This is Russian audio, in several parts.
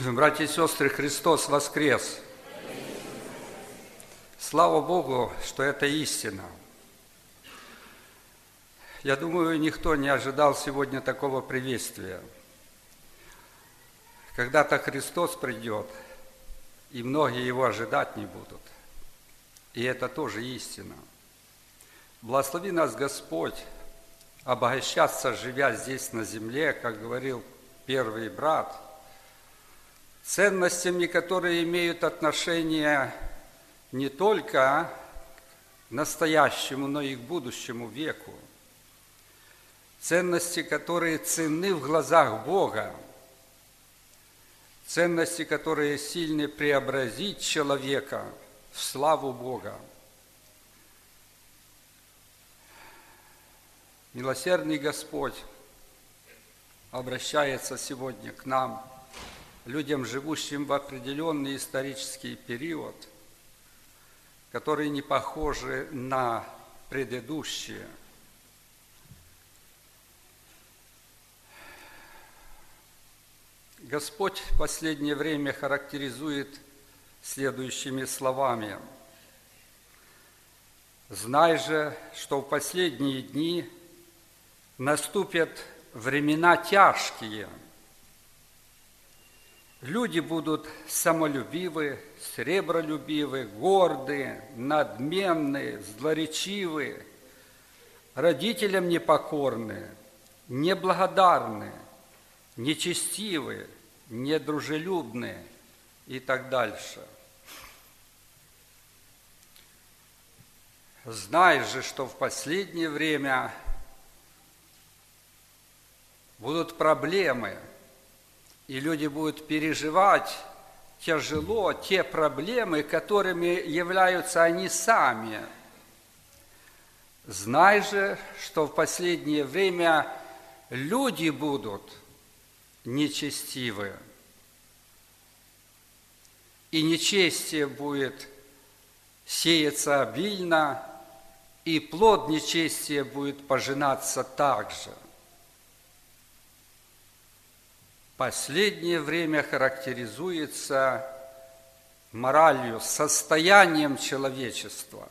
Братья и сестры, Христос воскрес! Слава Богу, что это истина. Я думаю, никто не ожидал сегодня такого приветствия. Когда-то Христос придет, и многие Его ожидать не будут. И это тоже истина. Благослови нас Господь обогащаться, живя здесь на земле, как говорил первый брат, ценностями, которые имеют отношение не только к настоящему, но и к будущему веку. Ценности, которые ценны в глазах Бога. Ценности, которые сильны преобразить человека в славу Бога. Милосердный Господь обращается сегодня к нам, людям, живущим в определенный исторический период, которые не похожи на предыдущие. Господь в последнее время характеризует следующими словами. «Знай же, что в последние дни наступят времена тяжкие. Люди будут самолюбивы, сребролюбивы, горды, надменны, злоречивы, родителям непокорны, неблагодарны, нечестивы, недружелюбны» и так дальше. Знай же, что в последнее время будут проблемы, и люди будут переживать тяжело те проблемы, которыми являются они сами. Знай же, что в последнее время люди будут нечестивы, и нечестие будет сеяться обильно, и плод нечестия будет пожинаться также. Последнее время характеризуется моралью, состоянием человечества,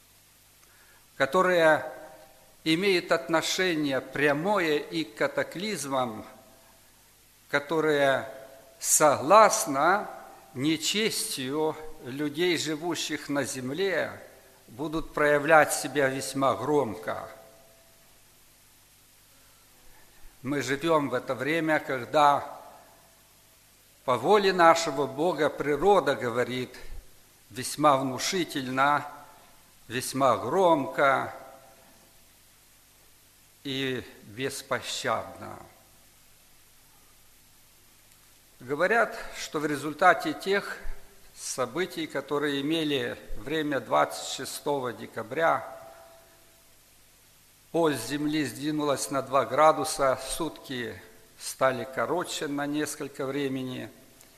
которое имеет отношение прямое и к катаклизмам, которые согласно нечестию людей, живущих на земле, будут проявлять себя весьма громко. Мы живем в это время, когда по воле нашего Бога природа говорит весьма внушительно, весьма громко и беспощадно. Говорят, что в результате тех событий, которые имели время 26 декабря, ось Земли сдвинулась на 2 градуса, сутки стали короче на несколько времени.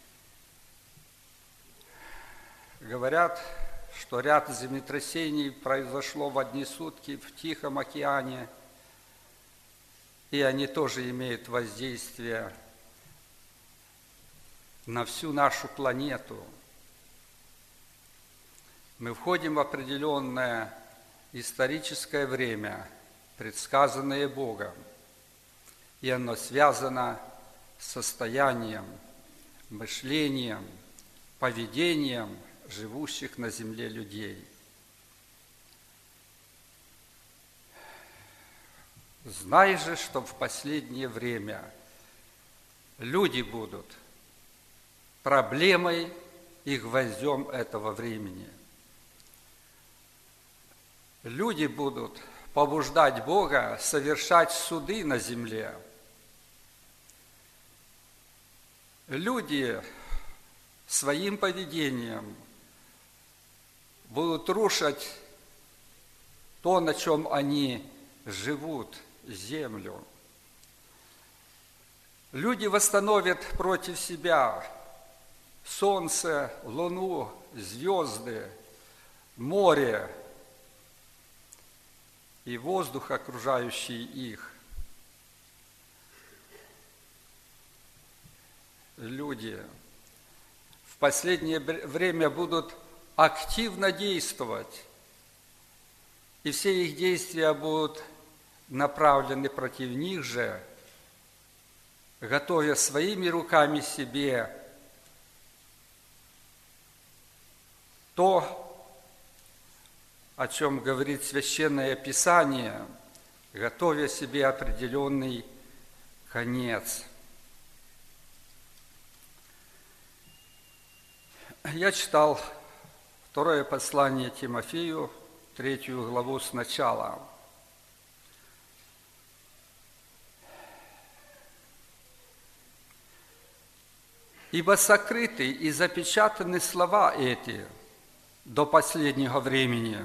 Говорят, что ряд землетрясений произошло в одни сутки в Тихом океане, и они тоже имеют воздействие на всю нашу планету. Мы входим в определенное историческое время, предсказанное Богом, и оно связано с состоянием, мышлением, поведением живущих на земле людей. Знай же, что в последнее время люди будут проблемой и гвоздем этого времени. Люди будут побуждать Бога совершать суды на земле. Люди своим поведением будут рушить то, на чем они живут, землю. Люди восстановят против себя солнце, луну, звезды, море и воздух, окружающий их. люди последнее время будут активно действовать, и все их действия будут направлены против них же, готовя своими руками себе то, о чем говорит Священное Писание, готовя себе определенный конец. Я читал второе послание Тимофею, 3 главу сначала. «Ибо сокрыты и запечатаны слова эти до последнего времени.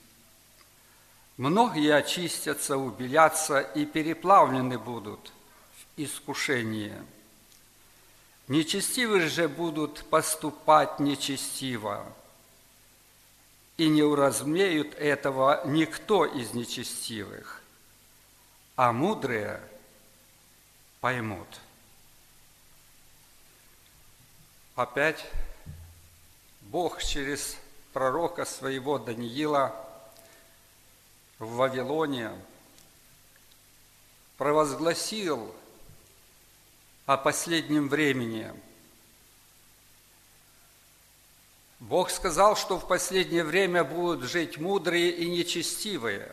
Многие очистятся, убелятся и переплавлены будут в искушении. Нечестивые же будут поступать нечестиво, и не уразумеют этого никто из нечестивых, а мудрые поймут». Опять Бог через пророка своего Даниила в Вавилоне провозгласил о последнем времени. Бог сказал, что в последнее время будут жить мудрые и нечестивые.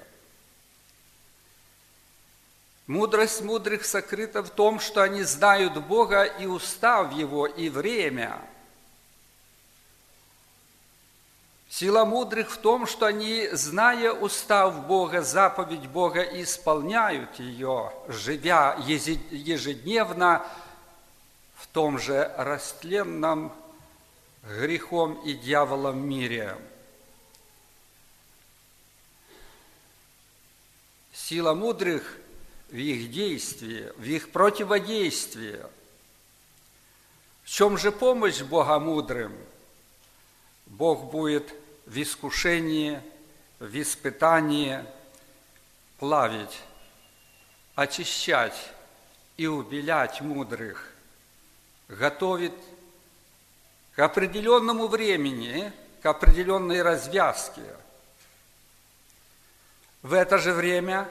Мудрость мудрых сокрыта в том, что они знают Бога и устав Его, и время. Сила мудрых в том, что они, зная устав Бога, заповедь Бога, исполняют ее, живя ежедневно в том же растленном грехом и дьяволом мире. Сила мудрых в их действии, в их противодействии. В чем же помощь Бога мудрым? Бог будет в искушении, в испытании плавить, очищать и убелять мудрых, готовит к определенному времени, к определенной развязке. В это же время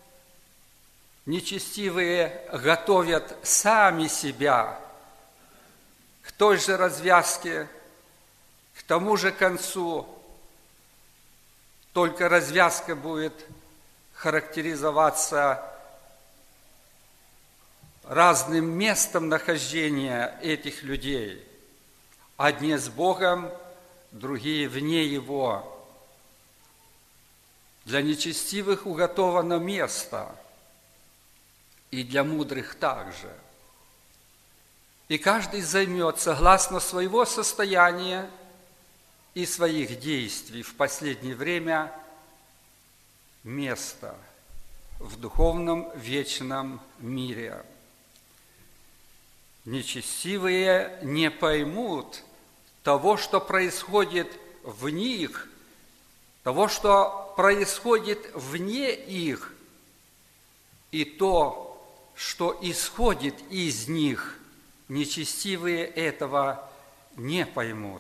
нечестивые готовят сами себя к той же развязке, к тому же концу, только развязка будет характеризоваться разным местом нахождения этих людей. Одни с Богом, другие вне Его. Для нечестивых уготовано место, и для мудрых также. И каждый займет, согласно своего состояния и своих действий в последнее время, место в духовном вечном мире. Нечестивые не поймут того, что происходит в них, того, что происходит вне их, и то, что исходит из них, нечестивые этого не поймут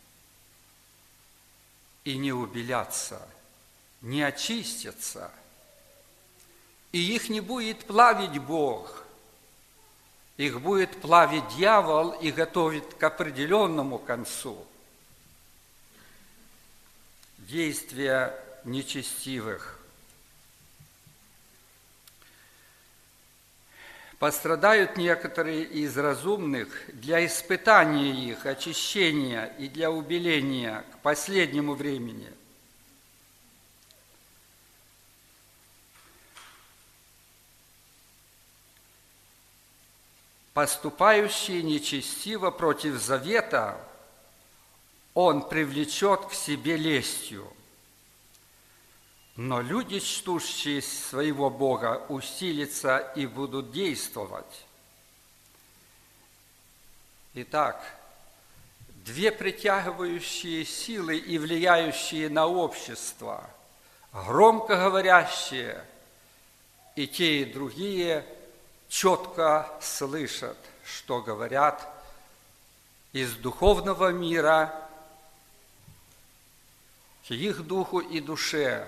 и не убелятся, не очистятся, и их не будет плавить Бог, их будет плавить дьявол и готовить к определенному концу. Действия нечестивых. Пострадают некоторые из разумных для испытания их, очищения и для убеления к последнему времени. Поступающий нечестиво против завета, он привлечет к себе лестью. Но люди, чтущие своего Бога, усилятся и будут действовать. Итак, две притягивающие силы и влияющие на общество, громко говорящие, и те, и другие четко слышат, что говорят из духовного мира к их духу и душе.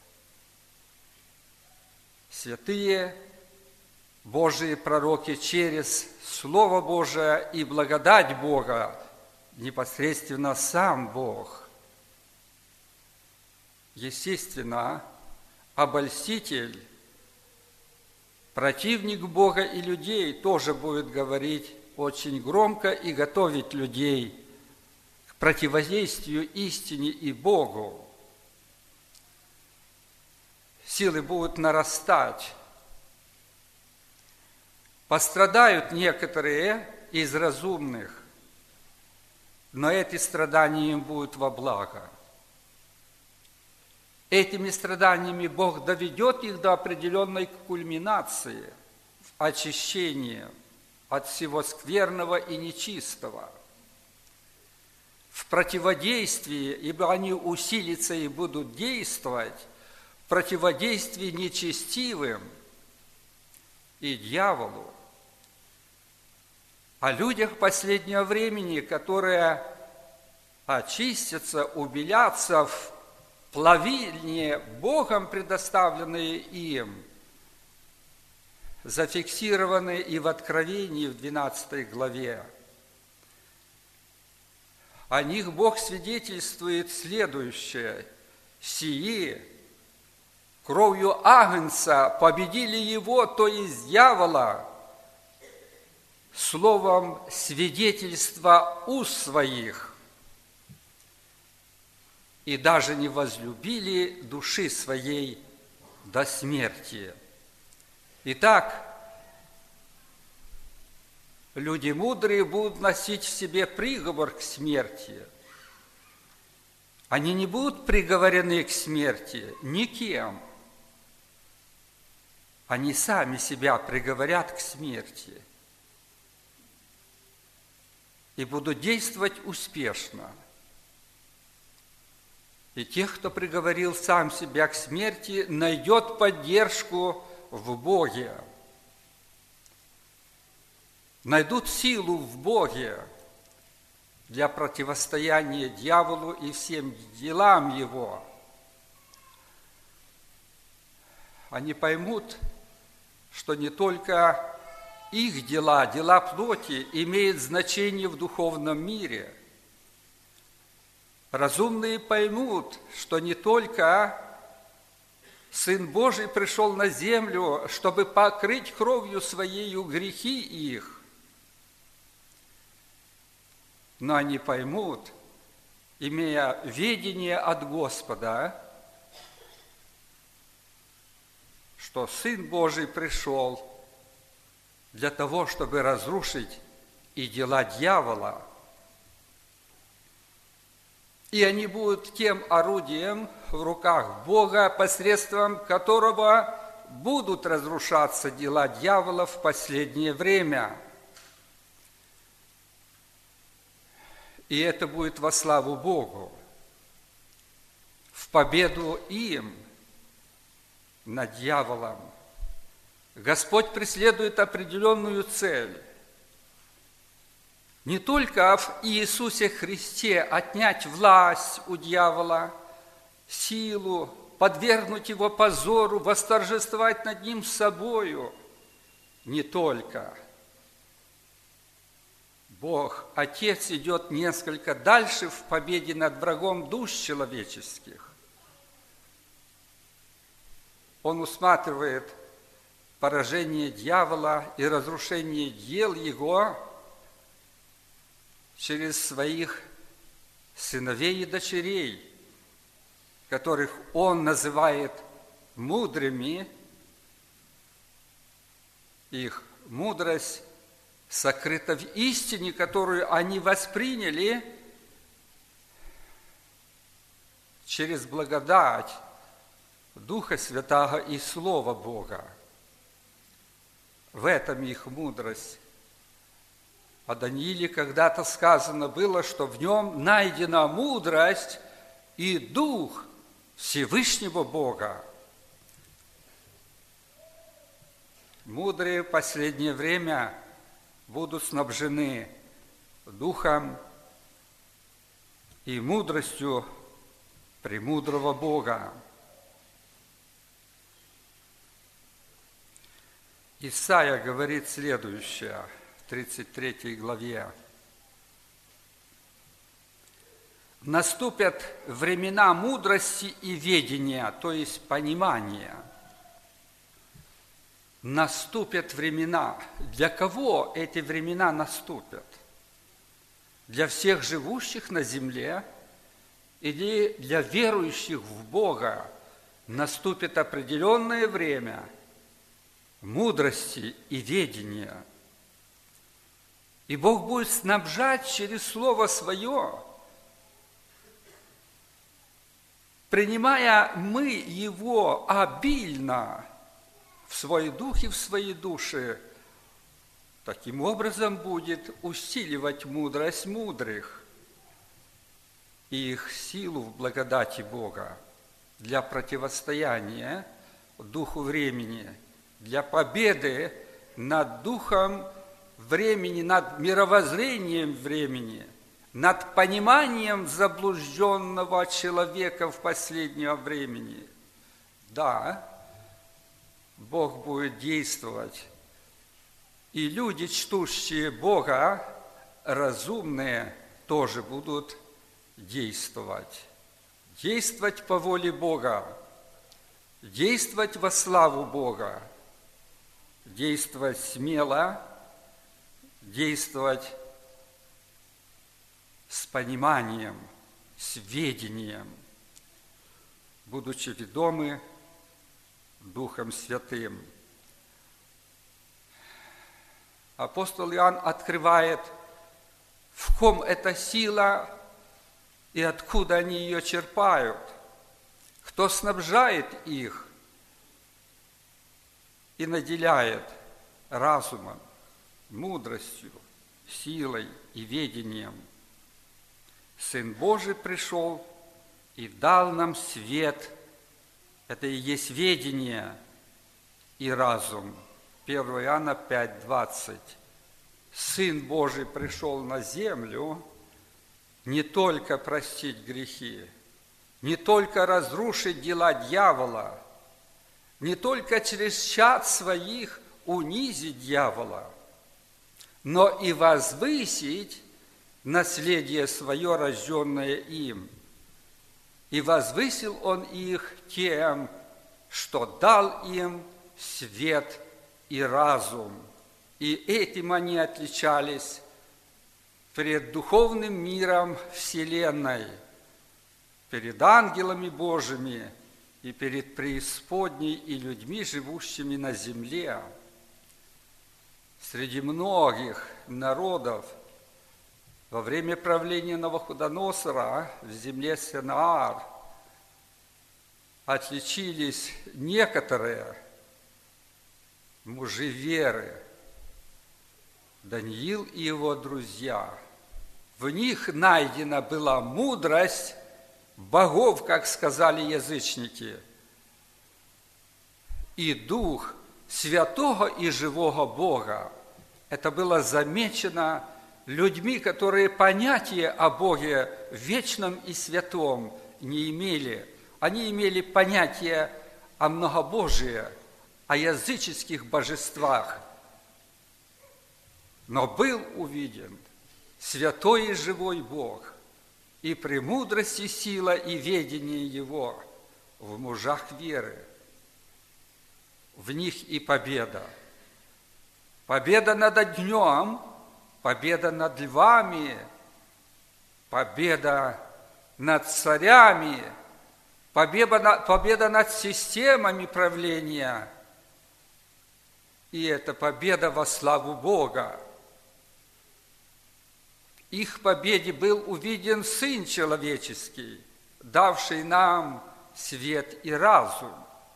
Святые Божии пророки через Слово Божие и благодать Бога, непосредственно сам Бог. Естественно, обольститель, противник Бога и людей тоже будет говорить очень громко и готовить людей к противодействию истине и Богу. Силы будут нарастать. Пострадают некоторые из разумных, но эти страдания им будут во благо. Этими страданиями Бог доведет их до определенной кульминации, очищения от всего скверного и нечистого. В противодействии, ибо они усилятся и будут действовать, в противодействии нечестивым и дьяволу. О людях последнего времени, которые очистятся, убелятся в плавильне, Богом предоставленные им, зафиксированы и в Откровении в 12 главе. О них Бог свидетельствует следующее: «Сии кровью Агнца победили его, то есть дьявола, словом свидетельства уст своих, и даже не возлюбили души своей до смерти». Итак, люди мудрые будут носить в себе приговор к смерти. Они не будут приговорены к смерти никем. Они сами себя приговорят к смерти и будут действовать успешно. И тех, кто приговорил сам себя к смерти, найдет поддержку в Боге. Найдут силу в Боге для противостояния дьяволу и всем делам его. Они поймут, что не только их дела, дела плоти, имеют значение в духовном мире. Разумные поймут, что не только Сын Божий пришел на землю, чтобы покрыть кровью Своею грехи их, но они поймут, имея ведение от Господа, что Сын Божий пришел для того, чтобы разрушить и дела дьявола. И они будут тем орудием в руках Бога, посредством которого будут разрушаться дела дьявола в последнее время. И это будет во славу Богу, в победу им над дьяволом. Господь преследует определенную цель. Не только в Иисусе Христе отнять власть у дьявола, силу, подвергнуть его позору, восторжествовать над ним собою. Не только. Бог, Отец, идет несколько дальше в победе над врагом душ человеческих. Он усматривает поражение дьявола и разрушение дел его через своих сыновей и дочерей, которых Он называет мудрыми. Их мудрость сокрыта в истине, которую они восприняли через благодать Духа Святаго и Слова Бога. В этом их мудрость. О Данииле когда-то сказано было, что в нем найдена мудрость и Дух Всевышнего Бога. Мудрые в последнее время будут снабжены духом и мудростью премудрого Бога. Исайя говорит следующее в 33 главе. Наступят времена мудрости и ведения, то есть понимания. Наступят времена. Для кого эти времена наступят? Для всех живущих на земле или для верующих в Бога наступит определенное время мудрости и ведения. И Бог будет снабжать через Слово Свое. Принимая мы Его обильно в свой дух и в свои души, таким образом будет усиливать мудрость мудрых и их силу в благодати Бога для противостояния духу времени, для победы над духом времени, над мировоззрением времени, над пониманием заблужденного человека в последнее времени. Да, Бог будет действовать, и люди, чтущие Бога, разумные, тоже будут действовать. Действовать по воле Бога, действовать во славу Бога, действовать смело, действовать с пониманием, с ведением, будучи ведомы Духом Святым. Апостол Иоанн открывает, в ком эта сила и откуда они ее черпают, кто снабжает их и наделяет разумом, мудростью, силой и ведением. Сын Божий пришел и дал нам свет. Это и есть ведение и разум. 1 Иоанна 5:20. Сын Божий пришел на землю не только простить грехи, не только разрушить дела дьявола, не только через чад своих унизить дьявола, но и возвысить наследие свое, рожденное им. И возвысил он их тем, что дал им свет и разум. И этим они отличались перед духовным миром вселенной, перед ангелами Божьими и перед преисподней и людьми, живущими на земле. Среди многих народов во время правления Навуходоносора в земле Синаар отличились некоторые мужи веры, Даниил и его друзья. В них найдена была мудрость богов, как сказали язычники, и дух святого и живого Бога. Это было замечено людьми, которые понятия о Боге вечном и святом не имели. Они имели понятие о многобожии, о языческих божествах. Но был увиден святой и живой Бог, и премудрости, сила и ведение Его в мужах веры. В них и победа. Победа над днем, победа над львами, победа над царями, победа над системами правления. И это победа во славу Бога. Их победе был увиден Сын Человеческий, давший нам свет и разум.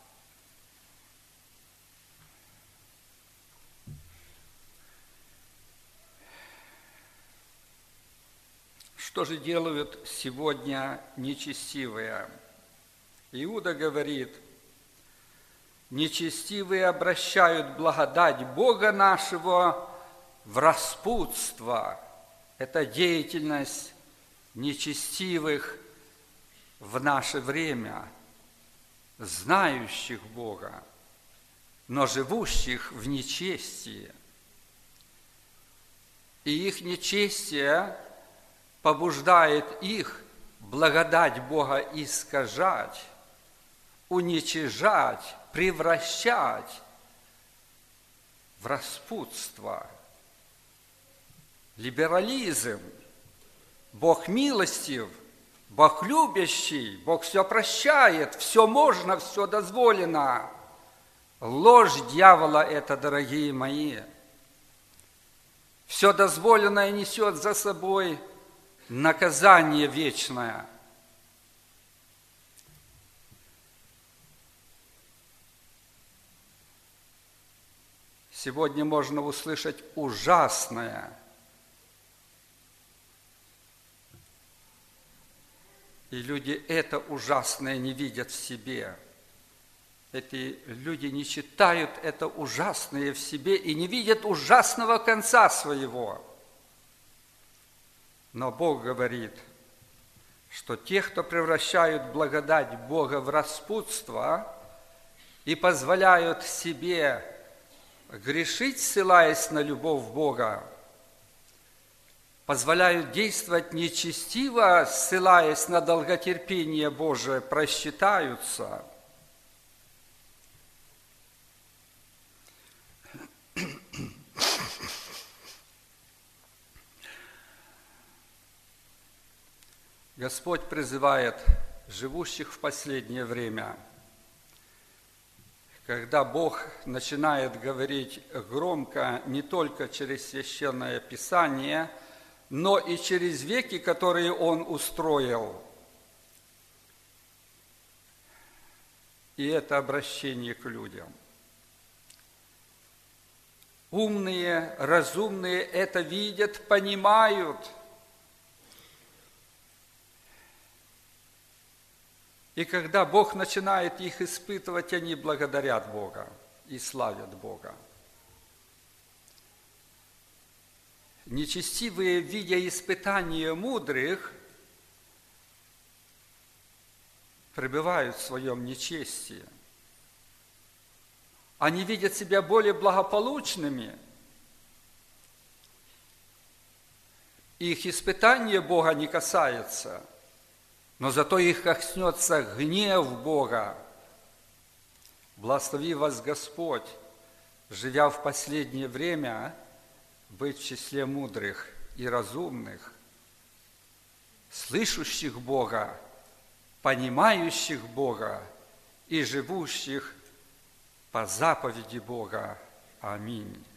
Что же делают сегодня нечестивые? Иуда говорит: нечестивые обращают благодать Бога нашего в распутство. это деятельность нечестивых в наше время, знающих Бога, но живущих в нечестии. И их нечестие побуждает их благодать Бога искажать, уничижать, превращать в распутство, либерализм. Бог милостив, Бог любящий, Бог все прощает, все можно, все дозволено. Ложь дьявола это, дорогие мои. Все дозволенное несет за собой наказание вечное. Сегодня можно услышать ужасное. И люди это ужасное не видят в себе. Эти люди не читают это ужасное в себе и не видят ужасного конца своего. Но Бог говорит, что те, кто превращают благодать Бога в распутство и позволяют себе грешить, ссылаясь на любовь Бога, позволяют действовать нечестиво, ссылаясь на долготерпение Божие, просчитаются. Господь призывает живущих в последнее время, когда Бог начинает говорить громко не только через Священное Писание, но и через веки, которые Он устроил. И это обращение к людям. Умные, разумные это видят, понимают. И когда Бог начинает их испытывать, они благодарят Бога и славят Бога. Нечестивые, видя испытания мудрых, пребывают в своем нечестии. Они видят себя более благополучными. Их испытание Бога не касается, но зато их коснется гнев Бога. Благослови вас Господь, живя в последнее время, быть в числе мудрых и разумных, слышащих Бога, понимающих Бога и живущих по заповеди Бога. Аминь.